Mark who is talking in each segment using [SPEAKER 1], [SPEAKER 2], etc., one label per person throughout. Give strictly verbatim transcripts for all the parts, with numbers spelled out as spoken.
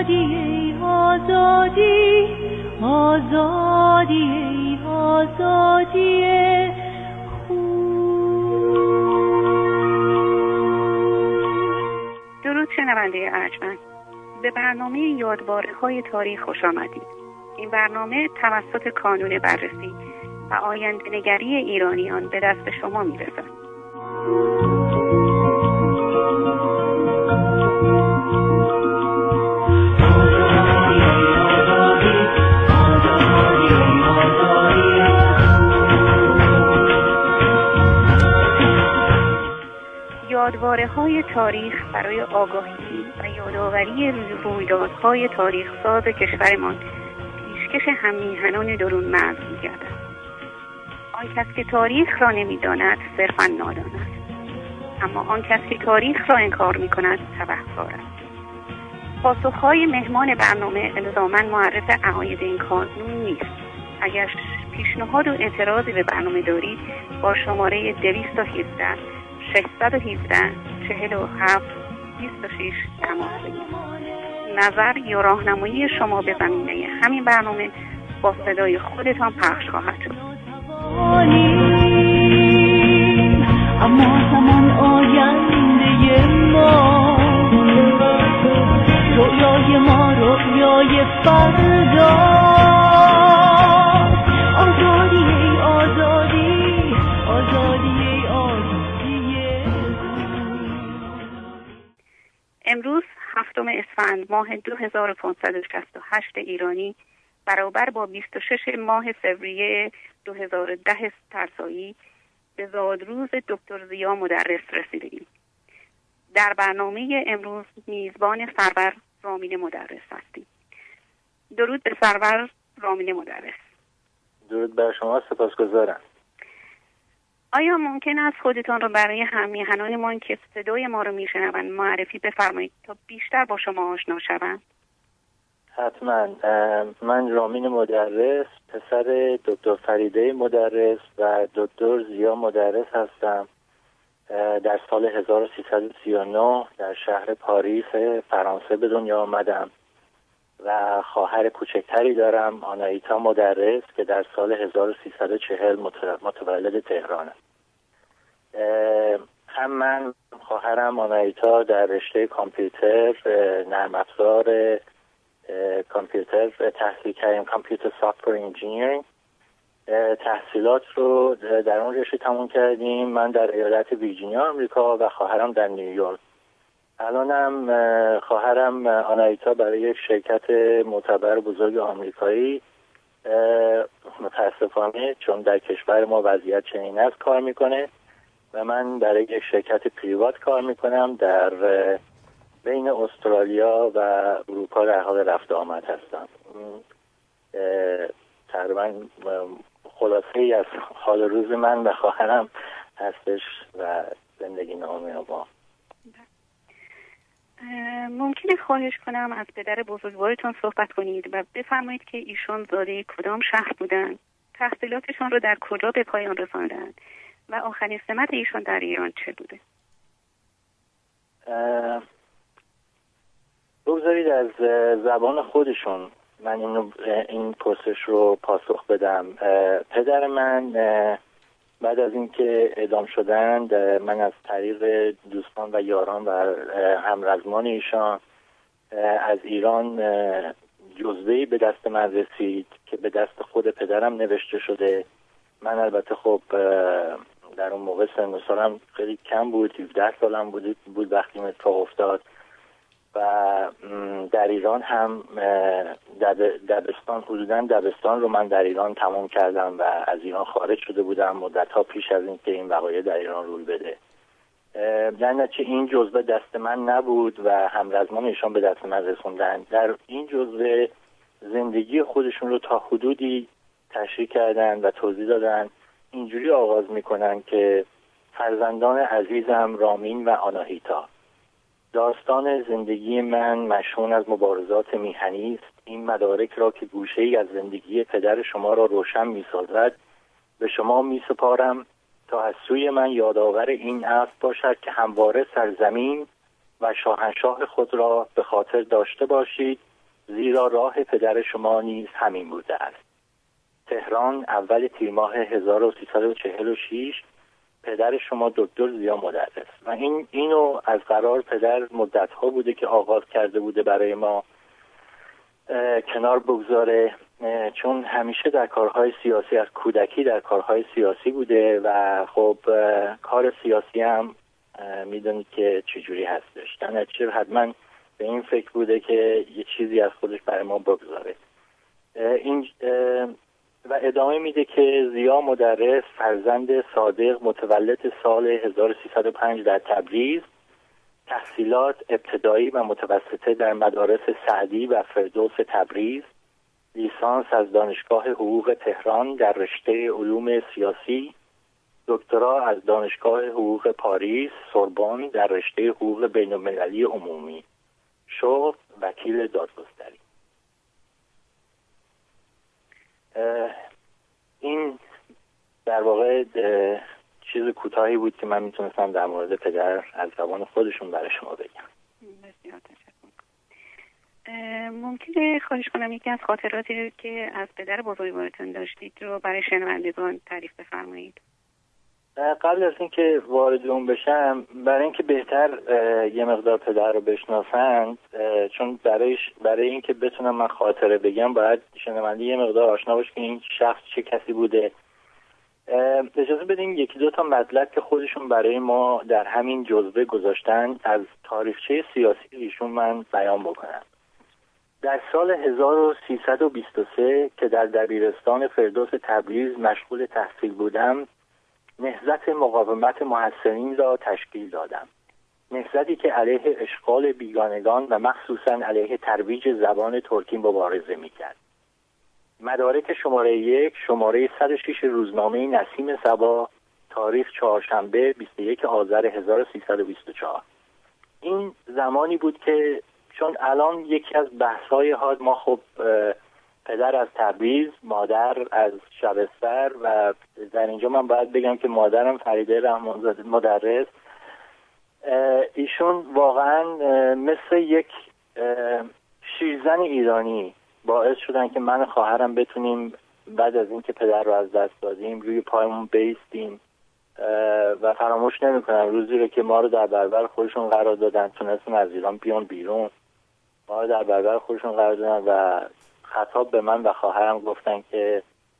[SPEAKER 1] آزادی آزادی آزادی آزادی
[SPEAKER 2] درود شنونده ارجمند، به برنامه یادواره‌های تاریخ خوش آمدید. این برنامه توسط کانون بررسی و آینده‌نگری ایرانیان به دست شما می‌رسد. یادواره‌های تاریخ برای آگاهی و یادآوری رویدادهای تاریخ ساز کشورمان پیشکش هم‌میهنان درون مرز می‌گردد. آن کس که تاریخ را نمی‌داند صرفاً نادان است، اما آن کس که تاریخ را انکار می‌کند تبهکار است. پاسخ‌های مهمان برنامه الزاماً معرف عقاید این کانون نیست. اگر پیشنهاد و اعتراضی به برنامه دارید با شماره دویست و هفده ششصد و هفده چهل و هفت بیست و شش تماس بگیرید. نظر یا راهنمایی شما به زمینه همین برنامه با صدای خودتان پخش خواهد شد.
[SPEAKER 1] اما همان آینده ما، رویای ما رویای فردا، آزادی آزادی آزادی آزادی.
[SPEAKER 2] امروز هفتم اسفند ماه دو هزار و پانصد و شصت و هشت ایرانی برابر با بیست و شش ماه فوریه دو هزار و ده ترسایی به زادروز دکتر ضیا مدرس رسیدیم. در برنامه امروز میزبان سرور رامین مدرس هستیم. درود به سرور رامین مدرس.
[SPEAKER 3] درود بر شما، سپاسگزارم.
[SPEAKER 2] آیا ممکن است خودتان را برای هم‌میهنانمان که صدای ما را میشنوند معرفی بفرمایید تا بیشتر با شما آشنا شوند؟
[SPEAKER 3] حتما. من رامین مدرس، پسر دکتر فریده مدرس و دکتر ضیا مدرس هستم. در سال هزار و سیصد و سی و نه در شهر پاریس فرانسه به دنیا آمدم و خواهر کوچکتری دارم، آنایتا مدرس، که در سال هزار و سیصد و چهل متولد تهران است. هم من خواهرم آنایتا در رشته کامپیوتر، نرم افزار کامپیوتر تحصیل کردیم، کامپیوتر سافتور انجینیرینگ. تحصیلات رو در اون رشته تموم کردیم. من در ایالت ویرجینیا آمریکا و خواهرم در نیویورک. الانم خواهرم آنایتا برای یک شرکت معتبر بزرگ آمریکایی، متاسفانه چون در کشور ما وضعیت چنین است، کار میکنه و من برای یک شرکت پریوات کار میکنم در بین استرالیا و اروپا در حال رفت آمد هستم. تقریبا خلاصه ای از حال روز من و خواهرم هستش و زندگی نامه ما.
[SPEAKER 2] ممکنه خواهش کنم از پدر بزرگوارتون صحبت کنید و بفرمایید که ایشون زاده کدام شهر بودند، تحصیلاتشان رو در کجا به پایان رساندند و آخرین سمت ایشون در ایران چه بوده؟
[SPEAKER 3] بگذارید از زبان خودشون من اینو این پرسش رو پاسخ بدم. پدر من بعد از اینکه اعدام شدند، من از طریق دوستان و یاران و همرزمان ایشان از ایران جزوه‌ای به دست من رسید که به دست خود پدرم نوشته شده. من البته خب در اون موقع سن و سالم خیلی کم بود، هفده سالم بود بود وقتی این اتفاق افتاد و در ایران هم دبستان حدوداً دبستان رو من در ایران تمام کردم و از ایران خارج شده بودم مدت‌ها پیش از اینکه این وقایع در ایران روی بده. در نتیجه این جزوه دست من نبود و همرزمان ایشان به دست من رسوندن. در این جزوه زندگی خودشون رو تا حدودی تشریح کردن و توضیح دادن. اینجوری آغاز میکنن که فرزندان عزیزم رامین و آناهیتا، داستان زندگی من مشهون از مبارزات میهنی است. این مدارک را که گوشه‌ای از زندگی پدر شما را روشن می‌سازد به شما می‌سپارم تا از سوی من یادآور این اصل باشد که همواره سرزمین و شاهنشاه خود را به خاطر داشته باشید زیرا راه پدر شما نیز همین بوده است. تهران، اول تیر ماه هزار و سیصد و چهل و شش، پدر شما دکتر ضیا مدرس. و این اینو از قرار پدر مدت‌ها بوده که آغاز کرده بوده برای ما کنار بگذاره، چون همیشه در کارهای سیاسی، از کودکی در کارهای سیاسی بوده و خب کار سیاسی هم میدونید که چجوری هستش. در نتیجه حتما به این فکر بوده که یه چیزی از خودش برای ما بگذاره. این و ادامه میده که ضیا مدرس فرزند صادق متولد سال هزار و سیصد و پنج در تبریز، تحصیلات ابتدایی و متوسطه در مدارس سعدی و فردوس تبریز، لیسانس از دانشگاه حقوق تهران در رشته علوم سیاسی، دکترا از دانشگاه حقوق پاریس سوربن در رشته حقوق بین‌المللی عمومی، شغل وکیل دادگستری. این در واقع چیز کوتاهی بود که من میتونستم در مورد پدر از زبان خودشون برای شما بگم.
[SPEAKER 2] بسیار تشکر. ممکنه خواهش کنم یکی از خاطراتی که از پدر بزرگوارتون داشتید رو برای شنوندگان تعریف بفرمایید؟
[SPEAKER 3] قبل از اینکه وارد اون بشم، برای اینکه بهتر یه مقدار پدر رو بشناسند، چون برای برای اینکه بتونم من خاطره بگم باید شنونده یه مقدار آشنا باشه که این شخص چه کسی بوده. اجازه بدین یکی دو تا مطلب که خودشون برای ما در همین جزوه گذاشتن از تاریخچه سیاسی ایشون من بیان بکنم. در سال هزار و سیصد و بیست و سه که در دبیرستان فردوس تبریز مشغول تحصیل بودم، نهضت مقاومت محصلین را تشکیل دادم. نهضتی که علیه اشغال بیگانگان و مخصوصاً علیه ترویج زبان ترکی مبارزه می‌کرد. مدارک شماره یک، شماره صد و شش روزنامه نسیم صبا، تاریخ چهارشنبه بیست و یک آذر هزار و سیصد و بیست و چهار. این زمانی بود که چون الان یکی از بحث‌های ها ما خب پدر از تبریز، مادر از شبستر و در اینجا من باید بگم که مادرم فریده رحمانزاده مدرس، ایشون واقعا مثل یک شیرزن ایرانی باعث شدن که من و خواهرم بتونیم بعد از اینکه پدر رو از دست دادیم روی پایمون بیستیم و فراموش نمی‌کنم روزی رو که ما رو در برابر خودشون قرار دادن، تونستن از ایران بیان بیرون، ما رو در برابر خودشون قرار دادن و خطاب به من و خواهرم گفتن که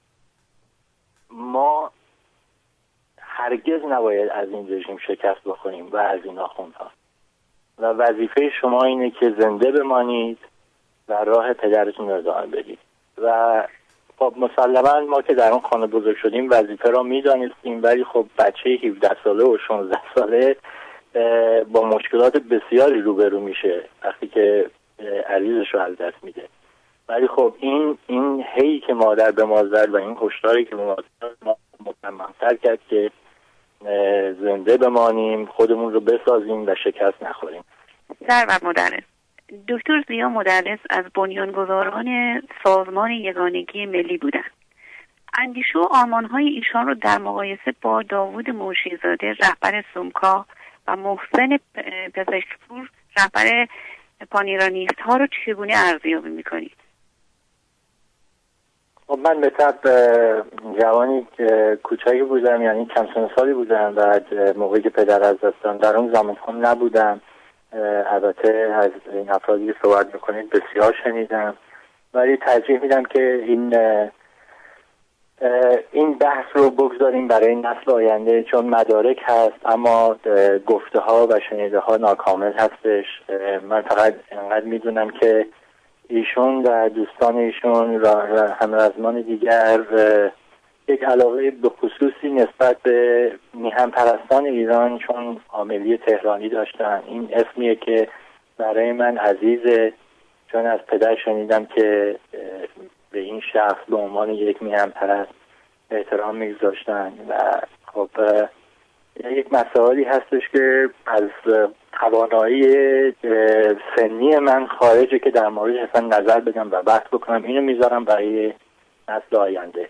[SPEAKER 3] ما هرگز نباید از این رژیم شکست بخوریم و از این آخوندها و وظیفه شما اینه که زنده بمانید و راه پدرتون رو ادامه بدید. و خب مسلما ما که در اون خانه بزرگ شدیم وظیفه را میدانستیم، ولی خب بچه هفده ساله و شانزده ساله با مشکلات بسیاری روبرو میشه وقتی که عزیزش رو از دست میده. ولی خب این این هی که مادر به ما زد و این هشداری که به ما زد ما مصمم‌تر کرد که زنده بمانیم، خودمون رو بسازیم و شکست نخوریم.
[SPEAKER 2] سرور مدرس، دکتر ضیا مدرس از بنیانگذاران سازمان یگانگی ملی بودند. اندیشه و آرمان‌های ایشان رو در مقایسه با داوود منشی‌زاده رهبر سومکا و محسن پزشکپور رهبر پانیرانیست ها رو چگونه ارزیابی میکنید؟
[SPEAKER 3] خب من به طب جوانی کوچکی بودم، یعنی کم سن سالی بودم و موقعی که پدر از دستم در اون زمان هم نبودم. البته از این افرادی که صحبت میکنید بسیار شنیدم، ولی ترجیح میدم که این این بحث رو بگذاریم برای نسل آینده، چون مدارک هست اما گفته ها و شنیده ها ناکامل هستش. من فقط انقدر میدونم که ایشون و دوستان ایشون و همرزمان دیگر یک علاقه به خصوصی نسبت به میهن پرستان ایران چون عاملی تهرانی داشتن. این اسمیه که برای من عزیزه، چون از پدر شنیدم که به این شخص به عنوان یک میهن پرست احترام میگذاشتن و خب یک مسائلی هستش که از توانایی سنی من خارجه که در موردش اصلا نظر بدم و بحث بکنم. اینو میذارم برای نسل آینده.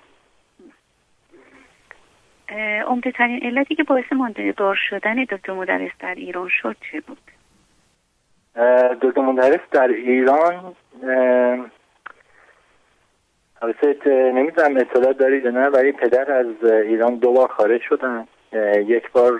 [SPEAKER 2] عمده‌ترین علتی که باعث ماندگار شدن دکتر مدرس در ایران شد چه بود؟
[SPEAKER 3] دکتر مدرس در ایران البته نمیدونم اطلاع دارید نه، ولی پدر از ایران دو بار خارج شدن. یک بار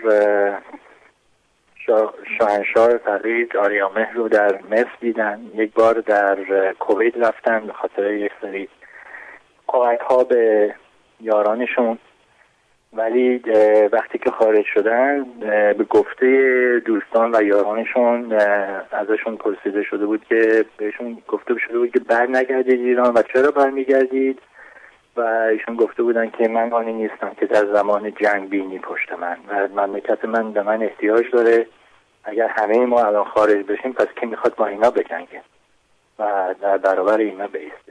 [SPEAKER 3] شاهنشاه فقید آریامهر رو در مصر دیدن، یک بار در کویت رفتن به خاطر یک سری کمک ها به یارانشون. ولی وقتی که خارج شدن به گفته دوستان و یارانشون ازشون پرسیده شده بود که بهشون گفته شده بود که بر نگردید ایران و چرا بر میگردید، و ایشون گفته بودن که من آنی نیستم که در زمان جنگ بینی پشت من و مملکت من به من احتیاج داره. اگر همه ما الان خارج بشیم پس کی میخواد با اینا بجنگه و در برابر اینا بیسته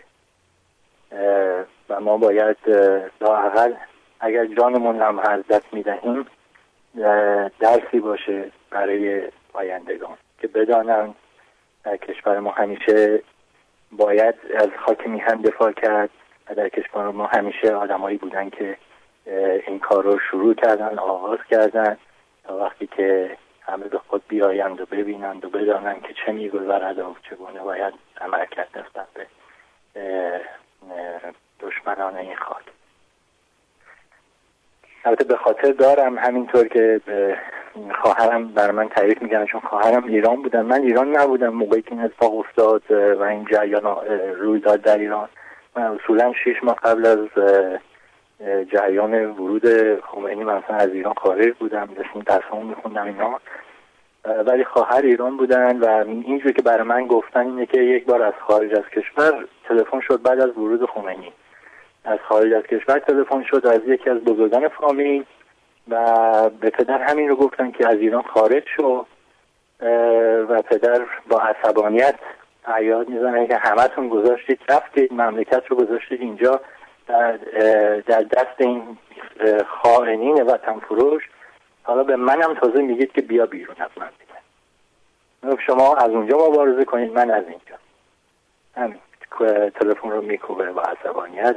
[SPEAKER 3] و ما باید لااقل اگر جانمون هم هر دست میدهیم درسی باشه برای آیندگان که بدانن در کشور ما همیشه باید از خاک میهن دفاع کرد و در کشور ما همیشه آدمایی بودن که این کار رو شروع کردن، آغاز کردن تا وقتی که همه به خود بیایند و ببینند و بدانند که چه میگذرد و چگونه باید عمل کرد نسبت به دشمنان این خاک. البته به خاطر دارم همینطور که خواهرم بر من تعریف میکنه، چون خواهرم ایران بودن، من ایران نبودم موقعی که این اتفاق افتاد و این جریان روی داد در ایران. من اصولا شش ماه قبل از جریان ورود خمینی مثلا از ایران خارج بودم، داشتم درسامو میخوندم اینا، ولی خواهر ایران بودن و اینجوری که برای من گفتن اینه که یک بار از خارج از کشور تلفن شد بعد از ورود خمینی، از خارج از کشور تلفن شد از یکی از بزرگان فامیل و به پدر همین رو گفتن که از ایران خارج شو و پدر با عصبانیت فریاد میزنه که همتون گذاشتید رفتید، مملکت رو گذاشتید اینجا در, در دست این خائنین وطن فروش، حالا به منم تازه میگید که بیا بیرون از مملکت، شما از اونجا مبارزه کنید من از اینجا. همین تلفن رو میکوبه با عصبانیت.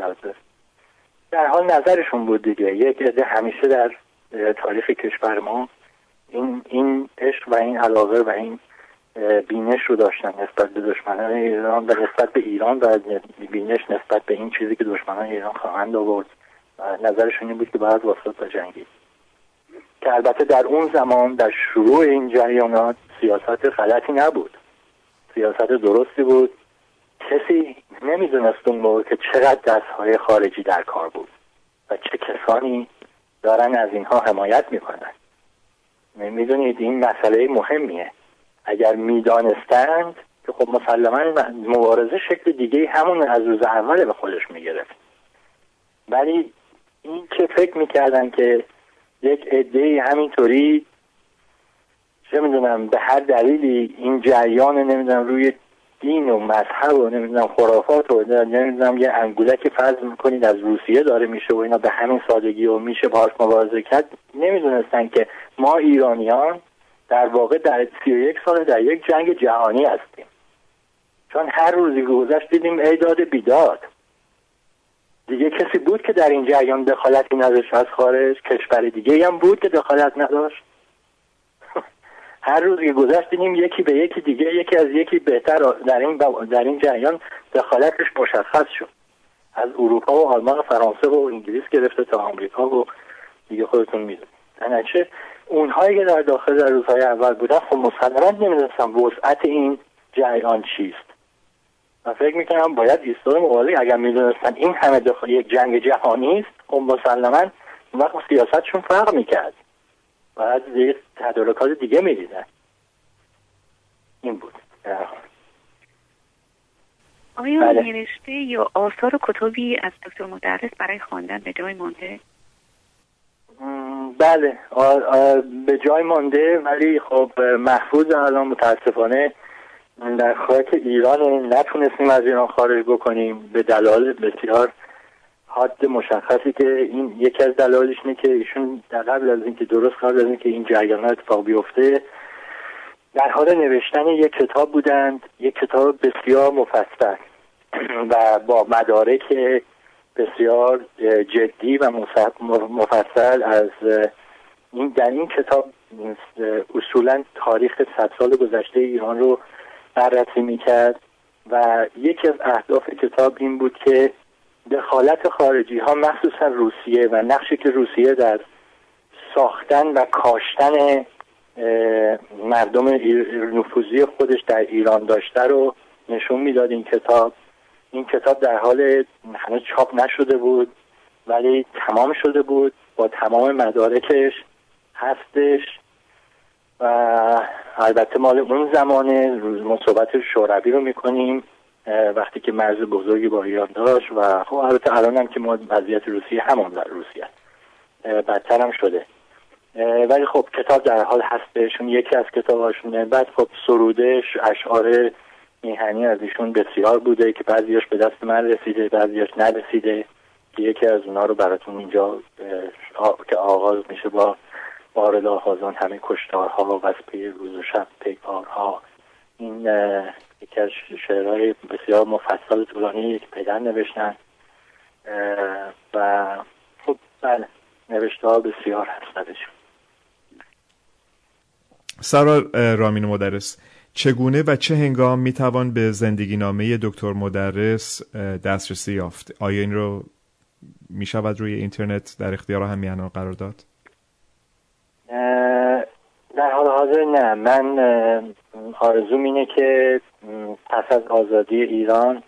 [SPEAKER 3] در حال نظرشون بود دیگه. یک عده همیشه در تاریخ کشور ما این این عشق و این علاقه و این بینش رو داشتن نسبت به دشمنان ایران و نسبت به ایران و بینش نسبت به این چیزی که دشمنان ایران خواهند آورد و نظرشون این بود که باید واسط و جنگی، که البته در اون زمان در شروع این جریانات سیاست غلطی نبود، سیاست درستی بود. کسی نمیدونست اون موقع که چقدر دستهای خارجی در کار بود و چه کسانی دارن از اینها حمایت میکنن. میدونید این مسئله مهمیه. اگر میدانستند که خب مسلما مبارزه شکل دیگه همون از روز اول به خودش میگرفت، ولی این که فکر میکردن که یک عده‌ای همینطوری چه میدونم به هر دلیلی این جریان نمیدونم روی دین و مذهب و نمیدونم خرافات و نمیدونم یه انگولک فرض میکنید از روسیه داره میشه و اینا به همین سادگی و میشه باهاش مبارزه کرد. نمیدونستن که ما ایرانیان در واقع در سی و یک سال در یک جنگ جهانی هستیم، چون هر روزی گذشت دیدیم ایداد بیداد. دیگه کسی بود که در این جریان دخالتی نداشت از خارج؟ کشور دیگه هم بود که دخالت نداشت؟ هر روز که گذشت دیدیم یکی به یکی دیگه، یکی از یکی بهتر در این در این جریان دخالتش مشخص شد، از اروپا و آلمان و فرانسه و انگلیس گرفته تا آمریکا و دیگه خودتون میدونید. درنچه اونهایی که در داخل در روزهای اول بودن خب مسلماً نمیدونستن وسعت این جریان چیست و فکر میکنم باید ایستاد مقابله. اگر میدونستن این همه داخل یک جنگ جهانی است خب مسلماً اون وقت سیاستشون فرق میکرد و از دیگه تدارکات دیگه میدیدن. این بود.
[SPEAKER 2] آیا بله. نوشته یا آثار و کتابی از دکتر مدرس برای خواندن به جای مانده؟
[SPEAKER 3] بله آ آ به جای مانده، ولی خب محفوظ الان متاسفانه در خاک ایران نتونستیم از ایران خارج بکنیم به دلایل بسیار حد مشخصی که این یکی از دلایلش اینه که ایشون در قبل از اینکه درست قبل از اینکه این جریانات اتفاق بیفته در حال نوشتن یک کتاب بودند، یک کتاب بسیار مفصل و با مدارک بسیار جدی و مفصل از این. در این کتاب اصولا تاریخ صد سال گذشته ایران رو بررسی میکرد و یکی از اهداف کتاب این بود که دخالت خارجی ها مخصوصا روسیه و نقشی که روسیه در ساختن و کاشتن مردم نفوذی خودش در ایران داشته رو نشون میداد. این کتاب این کتاب در حال هنوز چاپ نشده بود ولی تمام شده بود، با تمام مدارکش هستش و البته مال اون زمانه. ما صحبت شوروی رو میکنیم وقتی که مرز بزرگی با ایران داشت و خب البته الان هم که ما وضعیت روسیه همان در روسیه بدتر هم شده، ولی خب کتاب در حال هستشون، یکی از کتاباشونه. بعد خب سرودش، اشعار میهنی از ایشون بسیار بوده که بعضیاش به دست من رسیده بعضیاش نرسیده، که یکی از اونا رو براتون اینجا که آغاز میشه با بار لاحازان همه کشتارها و از پی روز و شب پیکارها. این یکی از شعرهای بسیار مفصل طولانی که پدر نوشتن و خب بله نوشته ها بسیار هستش.
[SPEAKER 4] سرور رامین مدرس، چگونه و چه هنگام میتوان به زندگی نامه دکتر مدرس دسترسی یافت؟ آیا این رو میشود روی اینترنت در اختیار همیهنان قرار داد؟
[SPEAKER 3] در حال حاضر نه. من آرزوم اینه که پس از آزادی ایران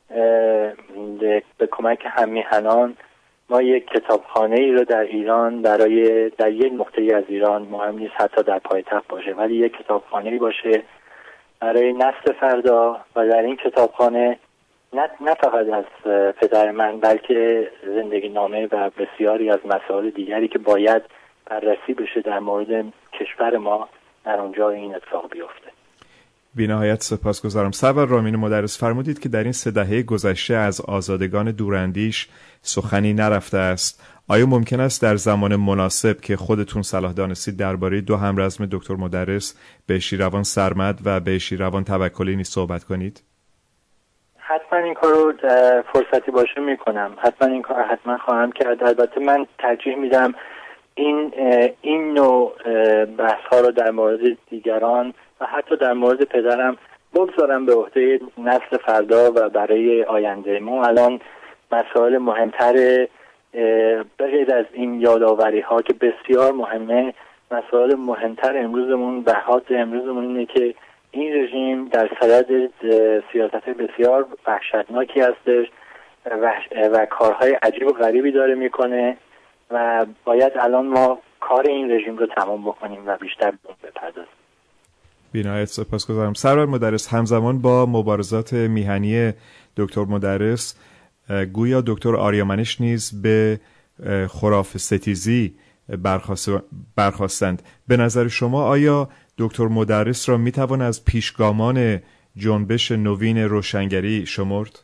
[SPEAKER 3] به کمک همیهنان ما یک کتابخانه ای رو در ایران برای در یک نقطه‌ای از ایران، مهم نیست حتی در پایتخت باشه، ولی یک کتابخانه ای باشه برای نسل فردا و در این کتابخانه نه نه فقط از پدر من بلکه زندگی نامه و بسیاری از مسائل دیگری که باید بررسی بشه در مورد کشور ما در اونجا این اتفاق بیفته.
[SPEAKER 4] بی نهایت سپاسگزارم. سرور رامین مدرس، فرمودید که در این سه دهه گذشته از آزادگان دوراندیش سخنی نرفته است. آیا ممکن است در زمان مناسب که خودتون صلاح دانستید درباره دو همرزم دکتر مدرس، بهشیروان سرمد و بهشیروان توکلی نیز صحبت کنید؟
[SPEAKER 3] حتما این کار رو فرصتی باشه میکنم. حتما این کار حتما خواهم کرد. البته من ترجیح میدم این این نوع بحث ها رو در مورد دیگران و حتی در مورد پدرم بگذارم به عهده نسل فردا و برای آینده. ما الان مسائل مهمتر بغیر از این یادآوری ها که بسیار مهمه، مسائل مهمتر امروزمون و حالت امروزمون اینه که این رژیم در صدد سیاست بسیار وحشتناکی هستش و, و کارهای عجیب و غریبی داره میکنه و باید الان ما کار این رژیم رو تمام بکنیم و بیشتر به اون بپردازیم.
[SPEAKER 4] بی‌نهایت سپاسگزارم. سرور مدرس، همزمان با مبارزات میهنی دکتر مدرس، گویا دکتر آریامنش نیز به خرافه ستیزی برخواستند. به نظر شما آیا دکتر مدرس را میتوان از پیشگامان جنبش نوین روشنگری شمرد؟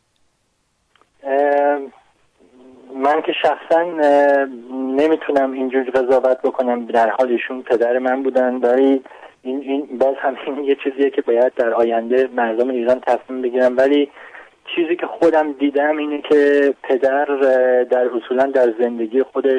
[SPEAKER 3] من که شخصا نمیتونم اینجور قضاوت بکنم، در حال ایشون پدر من بودن، ولی این, این باز هم این یه چیزیه که باید در آینده مردم ایران تصمیم بگیرن. ولی چیزی که خودم دیدم اینه که پدر در اصولا در زندگی خودش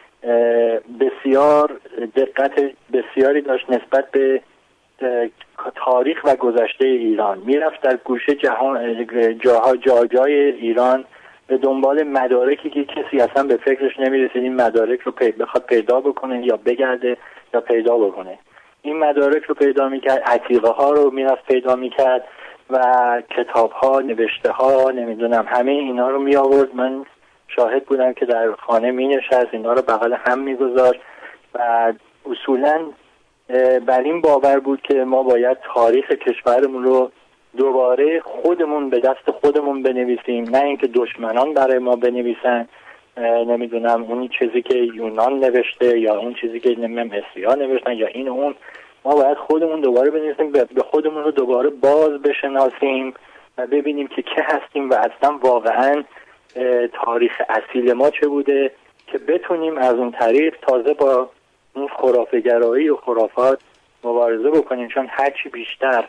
[SPEAKER 3] بسیار دقت بسیاری داشت نسبت به تاریخ و گذشته ایران. میرفت در گوشه جهان جاها جا جای ایران به دنبال مدارکی که کسی اصلا به فکرش نمیرسید این مدارک رو پی بخواد پیدا بکنه یا بگرده یا پیدا بکنه. این مدارک رو پیدا میکرد، عتیقه ها رو میرفت پیدا میکرد و کتاب ها، نوشته ها، نمیدونم همه اینا رو می آورد. من شاهد بودم که در خانه می نشست اینا رو بغل هم می گذاشت و اصولا بر این باور بود که ما باید تاریخ کشورمون رو دوباره خودمون به دست خودمون بنویسیم، نه اینکه دشمنان برای ما بنویسن. نمیدونم اون چیزی که یونان نوشته یا اون چیزی که مصری‌ها نوشتن یا این اون، ما باید خودمون دوباره بنویسیم، به خودمون رو دوباره باز بشناسیم و ببینیم که که هستیم و اصلا واقعا تاریخ اصیل ما چه بوده که بتونیم از اون طریق تازه با اون خرافه‌گرایی و خرافات مبارزه بکنیم. چون هرچی بیشتر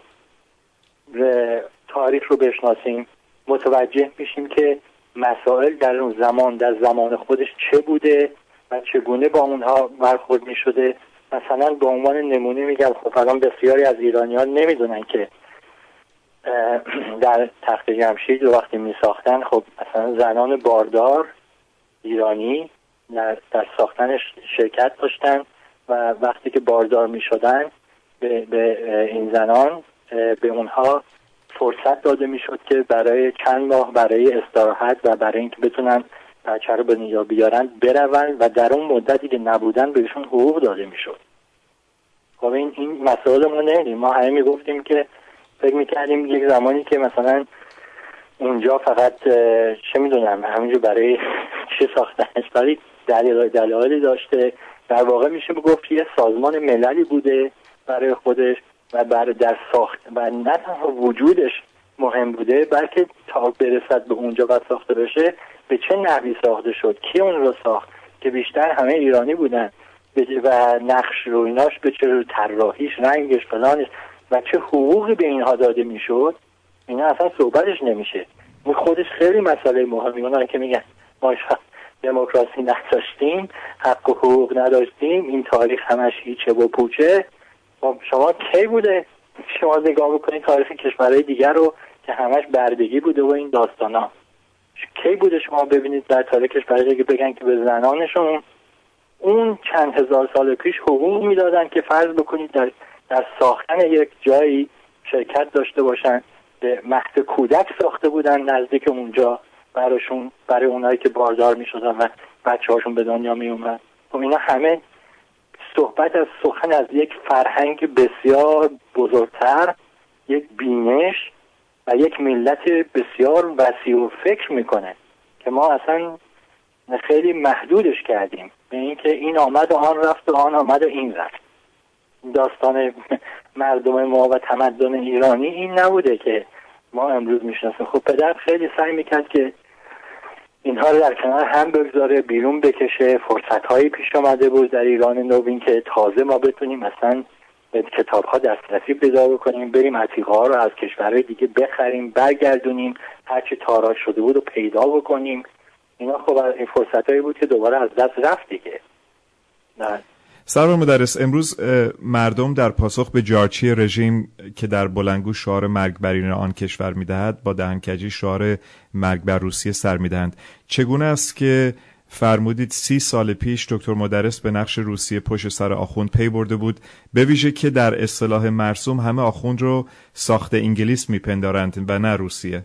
[SPEAKER 3] تاریخ رو بشناسیم متوجه میشیم که مسائل در اون زمان در زمان خودش چه بوده و چگونه با اونها برخورد میشده مثلا به عنوان نمونه میگم، خب الان بسیاری از ایرانیان نمیدونن که در تخت جمشید رو وقتی میساختن، خب مثلا زنان باردار ایرانی در, در ساختنش شرکت داشتن و وقتی که باردار میشدن به, به این زنان به اونها فرصت داده میشد که برای چند ماه برای استراحت و برای اینکه بتونن بچه رو به دنیا بیارن برون و در اون مدتی که نبودن بهشون حقوق داده میشد. خب این این مسائل ما نمیدیم. ما همه میگفتیم که فکر میکردیم یک زمانی که مثلا اونجا فقط چه میدونم همینجور برای چه ساختنش، ولی دلیل دلایلی داشته. در واقع میشه بگفت یه سازمان مللی بوده برای خودش و برای در ساخت و نه تنها وجودش مهم بوده، بلکه تا برسد به اونجا و ساخته بشه به چه نحوی ساخته شد، کی اون رو ساخت که بیشتر همه ایرانی بودن و نقش رو ایناش به چه طراحیش، رنگش، فلانش و چه حقوقی به اینها داده میشد، اینا اصلا صحبتش نمیشه. این خودش خیلی مسئله مهمی. اونایی که میگن ما دموکراسی نداشتیم، حق و حقوق نداشتیم، این تاریخ همش هیچه و پوچه. شما کی بوده شما نگاه بکنید تاریخ کشورهای دیگر رو که همش بردگی بوده و این داستانا، کی بوده شما ببینید در تاریخ کشورهای دیگه بگن که به زنانشون اون چند هزار سال پیش حقوق میدادن که فرض بکنید در در ساختن یک جایی شرکت داشته باشن، به مهد کودک ساخته بودن نزدیک اونجا براشون، برای اونایی که باردار میشدن و بچه هاشون به دنیا می اومد. خب اینا همه صحبت از سخن از یک فرهنگ بسیار بزرگتر، یک بینش و یک ملت بسیار وسیع و فکر میکنه که ما اصلا خیلی محدودش کردیم به اینکه این آمد و آن رفت و آن آمد و این رفت. داستان مردم ما و تمدن ایرانی این نبوده که ما امروز میشناسیم. خب پدر خیلی سعی میکرد که اینها رو در کنار هم بگذاره، بیرون بکشه. فرصت‌هایی پیش آمده بود در ایران نوین که تازه ما بتونیم مثلا به کتاب‌ها دسترسی پیدا بکنیم، بریم عتیقه‌ها رو از کشورهای دیگه بخریم، برگردونیم، هر چی تاراج شده بود رو پیدا بکنیم. اینا خب این فرصت‌هایی بود که دوباره از دست رفت دیگه. نه
[SPEAKER 4] سرور مدرس، امروز مردم در پاسخ به جارچی رژیم که در بلندگو شعار مرگ بر ایران آن کشور میدهد، با دهنکجی شعار مرگ بر روسیه سر میدهند. چگونه است که فرمودید سی سال پیش دکتر مدرس به نقش روسیه پشت سر آخوند پی برده بود، به ویژه که در اصطلاح مرسوم همه آخوند رو ساخت انگلیس میپندارند و نه روسیه؟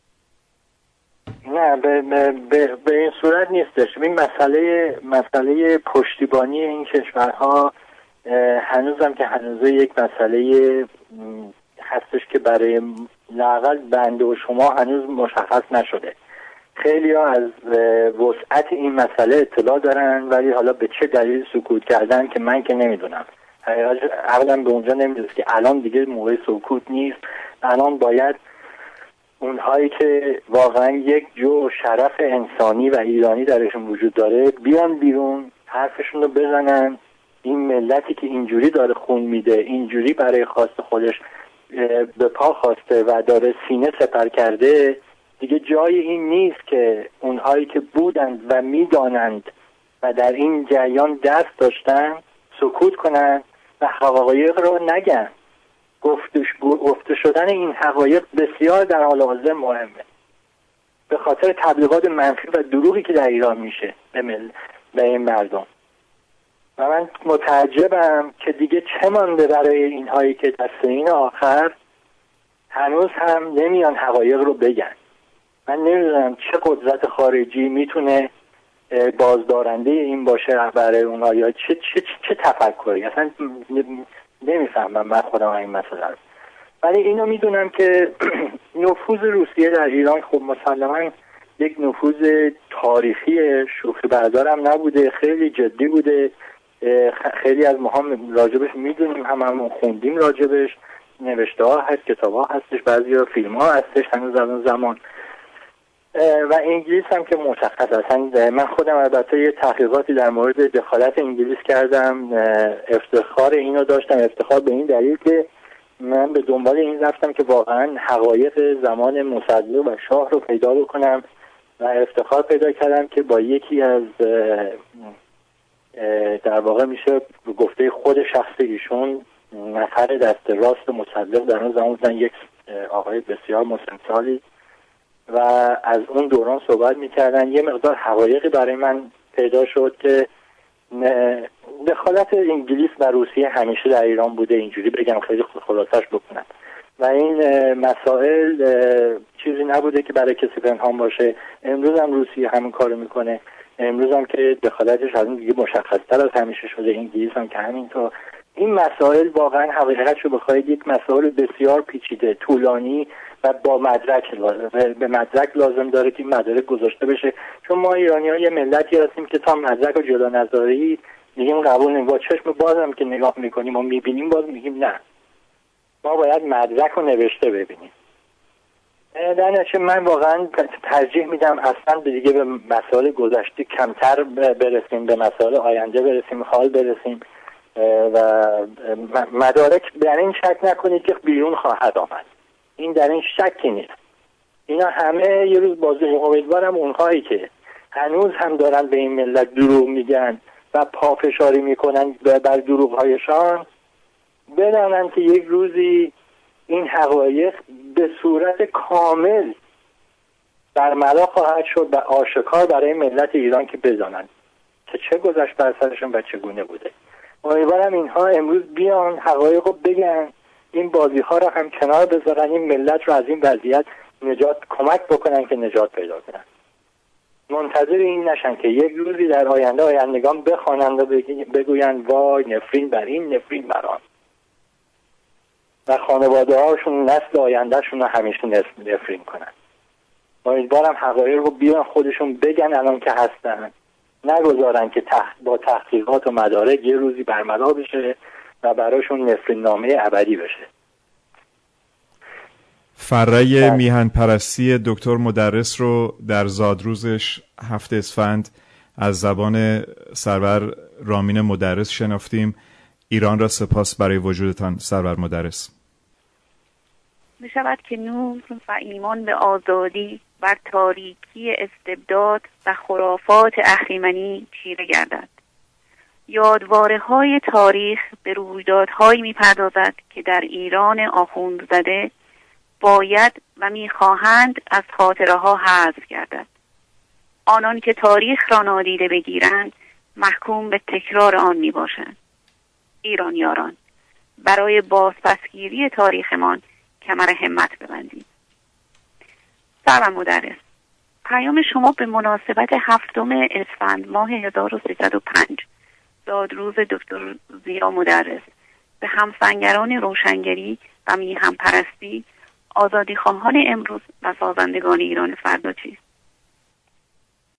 [SPEAKER 3] نه به, به, به این صورت نیستش. این مسئله مسئله پشتیبانی این کشورها هنوزم که هنوز یک مسئله هستش که برای لااقل بنده و شما هنوز مشخص نشده. خیلی ها از وسعت این مسئله اطلاع دارن ولی حالا به چه دلیل سکوت کردن که من که نمیدونم. عقلم به اونجا نمیدونست که الان دیگه موقع سکوت نیست. الان باید اونهایی که واقعا یک جو شرف انسانی و ایرانی درشون وجود داره بیان بیرون، حرفشون رو بزنن. این ملتی که اینجوری داره خون میده، اینجوری برای خواست خودش به پا خواسته و داره سینه سپر کرده، دیگه جای این نیست که اونهایی که بودند و میدانند و در این جریان دست داشتن سکوت کنن و حقایق رو نگن. گفتش گفته شدن این حقایق بسیار در حال حاضر مهمه به خاطر تبلیغات منفی و دروغی که در ایران میشه به مل به این مردم. و من متعجبم که دیگه چه مانده برای اینهایی که در سنین آخر هنوز هم نمیان حقایق رو بگن. من نمیدونم چه قدرت خارجی میتونه بازدارنده این باشه برای اونها یا چه چه چه تفکری. اصلا نمیفهمم من خودم این مسئله رو. ولی اینو میدونم که نفوذ روسیه در ایران خب مسلماً یک نفوذ تاریخی شوخی بردارم نبوده، خیلی جدی بوده. خیلی از ما هم راجبش میدونیم، هم همون خوندیم راجبش، نوشته ها هست، کتاب ها هستش، بعضی ها فیلم ها هستش هنوز از اون زمان. و انگلیس هم که مشخص اصلا من خودم البته یه تحقیقاتی در مورد دخالت انگلیس کردم، افتخار اینو داشتم، افتخار به این دلیل که من به دنبال این رفتم که واقعا حقایق زمان مصدق و شاه رو پیدا بکنم و افتخار پیدا کردم که با یکی از در واقع میشه گفته خود شخص ایشون نفر دست راست مصدق در اون زمان بودن، یک آقای بسیار مسن‌سالی و از اون دوران صحبت میکردن. یه مقدار حقایقی برای من پیدا شد که دخالت انگلیس و روسیه همیشه در ایران بوده، اینجوری بگم خیلی خلاصش بکنم، و این مسائل چیزی نبوده که برای کسی پنهان باشه. امروز هم روسیه همین کارو میکنه، امروز هم که دخالتش از این دیگه مشخص‌تر از همیشه شده، انگلیس هم که همینطور. این مسائل واقعا حقیقتشو بخواید یک مسائل بسیار پیچیده، طولانی و با مدرک لازم، به مدرک لازم داره که این مدرک گذاشته بشه، چون ما ایرانی‌ها یه ملتی هستیم که تا مدرک رو جدا نذاری میگیم قبول نمی‌کنیم. با چشم بازم که نگاه میکنیم و میبینیم باز میگیم نه، ما باید مدرک رو نوشته ببینیم. در نتیجه من واقعا ترجیح میدم اصلا به دیگه به مسائل گذشته کمتر برسیم، به مسائل آینده برسیم، حال برسیم و مدارک در این شک نکنید که بیرون خواهد آمد، این در این شکی نیست. اینا همه یه روز بازی. امیدوارم اونهایی که هنوز هم دارن به این ملت دروغ میگن و پافشاری میکنن بر دروغ‌هایشان بدانن که یک روزی این حقایق به صورت کامل برملا خواهد شد و آشکار برای ملت ایران که بدانند که چه گذشت بر سرشون و چگونه بوده. امیدوارم اینها امروز بیان حقایق رو بگن، این بازی ها رو هم کنار بذارن، این ملت رو از این وضعیت نجات کمک بکنن که نجات پیدا کنن. منتظر این نشن که یک روزی در آینده آیندگان بخوانند و بگویند وای نفرین بر این نفرین بر آن، و خانواده هاشون نسل آیندهشون رو همیشه نفرین کنن. امیدوارم حقایق رو بیان خودشون بگن الان که هستن، نگذارن که تح... با تحقیقات و مدارک یه روزی برملا بشه و براشون نفرین نامه ابدی بشه.
[SPEAKER 4] فره میهن پرستی دکتر مدرس رو در زادروزش هفته اسفند از زبان سرور رامین مدرس شنافتیم. ایران را سپاس برای وجودتان سرور مدرس.
[SPEAKER 2] می شود که نور و ایمان به آزادی بر تاریکی استبداد و خرافات اهریمنی چیره گردد. یادواره های تاریخ به رویدادهایی می پردازد که در ایران آخوند زده باید و می خواهند از خاطره ها حذف گردد. آنان که تاریخ را نادیده بگیرند محکوم به تکرار آن می باشند. ایران یاران، برای بازپسگیری تاریخمان کمر همت ببندید. سرور مدرس، پیام شما به مناسبت هفتم اسفند ماه هزار و سیصد و پنج زادروز دکتر ضیا مدرس به همسنگران روشنگری و میهم پرستی، آزادیخواهان امروز و سازندگان ایران فردا چیست؟